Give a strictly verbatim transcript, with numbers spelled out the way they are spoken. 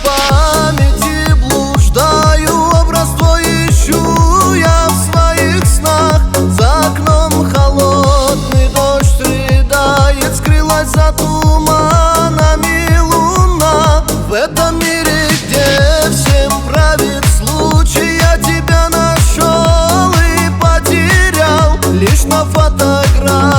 памяти блуждаю, образ твой ищу я в своих снах. За окном холодный дождь рыдает, скрылась за туманами луна. В этом мире, где всем правит случай, я тебя нашел и потерял лишь на фотографии.